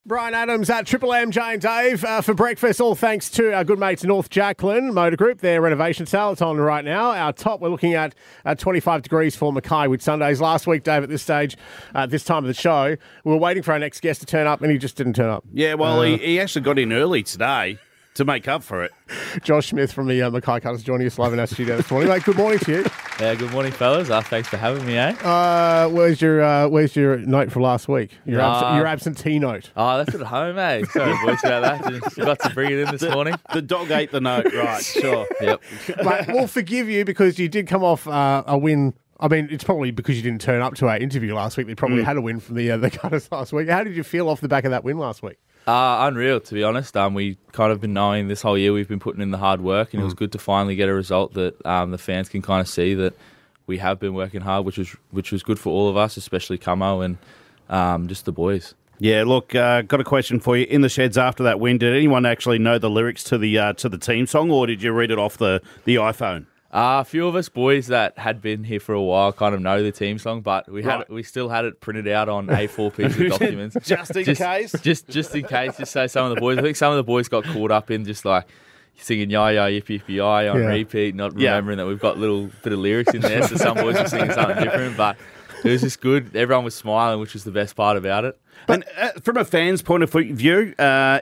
Brian Adams at Triple M, Jay and Dave for breakfast. All thanks to our good mates North Jacqueline Motor Group. Their renovation sale, it's on right now. Our top, we're looking at 25 degrees for Mackay with Sundays. Last week, Dave, at this stage, this time of the show, we were waiting for our next guest to turn up and he just didn't turn up. Yeah, well, he actually got in early today to make up for it. Josh Smith from the Mackay Cutters joining us live in our studio this morning. Mate, good morning to you. Yeah, good morning, fellas. Thanks for having me, eh? Where's your note for last week? Your absentee note. Oh, that's at home, eh? Sorry, boys, about that. Just forgot to bring it in this morning. The dog ate the note, right, sure. Yep. Mate, we'll forgive you because you did come off a win. I mean, it's probably because you didn't turn up to our interview last week. They probably had a win from the Cutters last week. How did you feel off the back of that win last week? Unreal, to be honest. We kind of been knowing this whole year we've been putting in the hard work, and it was good to finally get a result that the fans can kind of see that we have been working hard, which was good for all of us, especially Camo and just the boys. Yeah, look, got a question for you. In the sheds after that win, did anyone actually know the lyrics to the team song, or did you read it off the iPhone? A few of us boys that had been here for a while kind of know the team song, but we still had it printed out on A4 pieces of documents. Just in case? Just in case, just so some of the boys, I think some of the boys got caught up in just like singing "Ya Ya Yippee Yippee Yi" on repeat, not remembering that we've got a little bit of lyrics in there, so some boys were singing something different, but it was just good. Everyone was smiling, which was the best part about it. And from a fan's point of view, at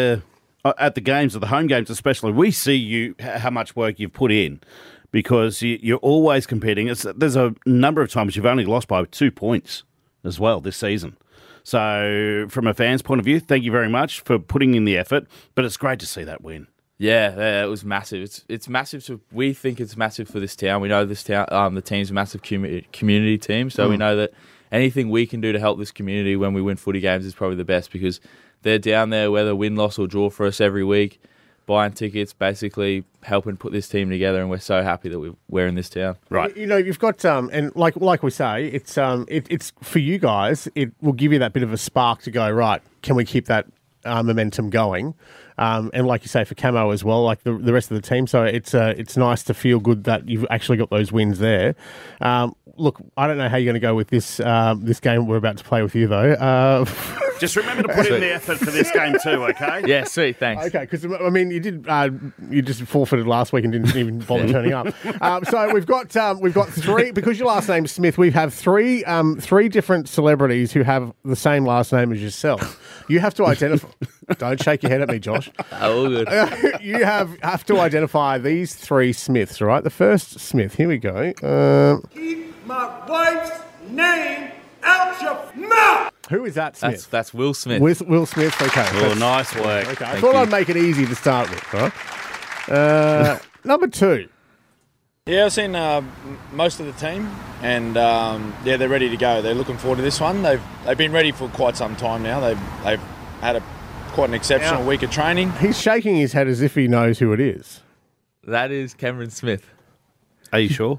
the games, at the home games especially, we see how much work you've put in. Because you're always competing. There's a number of times you've only lost by 2 points as well this season. So from a fan's point of view, thank you very much for putting in the effort. But it's great to see that win. Yeah, it was massive. It's massive. We think it's massive for this town. We know this town. The team's a massive community team. So we know that anything we can do to help this community when we win footy games is probably the best, because they're down there, whether win, loss or draw, for us every week, buying tickets, basically helping put this team together, and we're so happy that we're in this town. Right. You know, you've got and like we say, it's for you guys. It will give you that bit of a spark to go, right, can we keep that momentum going? And like you say, for Camo as well, like the rest of the team. So it's nice to feel good that you've actually got those wins there. Look, I don't know how you're going to go with this game we're about to play with you, though. Just remember to put in the effort for this game too, okay? Yeah, sweet, thanks. Okay, because I mean, you just forfeited last week and didn't even bother turning up. So we've got three, because your last name's Smith. We have three different celebrities who have the same last name as yourself. You have to identify. Don't shake your head at me, Josh. All good. You have to identify these three Smiths, right? The first Smith. Here we go. Keep my wife's name out your mouth. Who is that Smith? That's Will Smith. Will Smith. Okay. Oh, nice work. Okay. I thought I'd make it easy to start with. Right? Number two. Yeah, I've seen most of the team, and they're ready to go. They're looking forward to this one. They've been ready for quite some time now. They've had quite an exceptional week of training. He's shaking his head as if he knows who it is. That is Cameron Smith. Are you sure?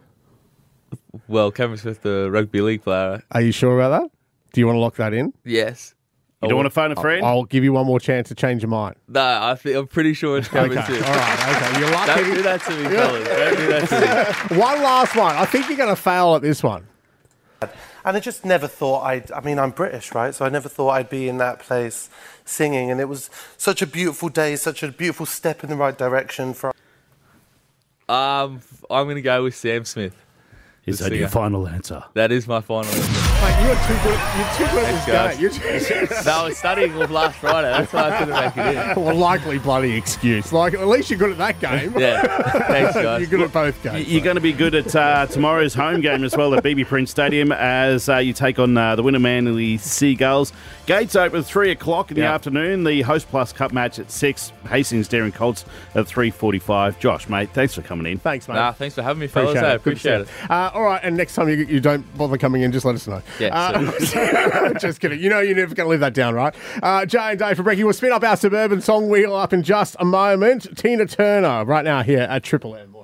Well, Cameron Smith, the rugby league player. Are you sure about that? Do you want to lock that in? Yes. You don't want to phone a friend? I'll give you one more chance to change your mind. No, I'm pretty sure it's Cameron Okay, Smith. all right, okay. You're lucky. Don't do that to me, fellas. Don't do that to me. One last one. I think you're going to fail at this one. And I just never thought I'm British, right? So I never thought I'd be in that place singing. And it was such a beautiful day, such a beautiful step in the right direction for... I'm going to go with Sam Smith. Is that your final answer? That is my final answer. Mate, you're too good at this game. No, I was studying all last Friday. That's why I couldn't make it in. Well, likely bloody excuse. Like, at least you're good at that game. Yeah. Thanks, guys. You're good at both games. You're going to be good at tomorrow's home game as well at BB Prince Stadium as you take on the winner Manly Seagulls. Gates open at 3 o'clock in the afternoon. The Host Plus Cup match at 6. Hastings Daring Colts at 3:45. Josh, mate, thanks for coming in. Thanks, mate. Nah, thanks for having me, fellas. I appreciate it. All right, and next time you don't bother coming in, just let us know. Yeah. Just kidding. You know you're never going to leave that down, right? Jay and Dave for Brekkie. We'll spin up our suburban song wheel up in just a moment. Tina Turner right now here at Triple M.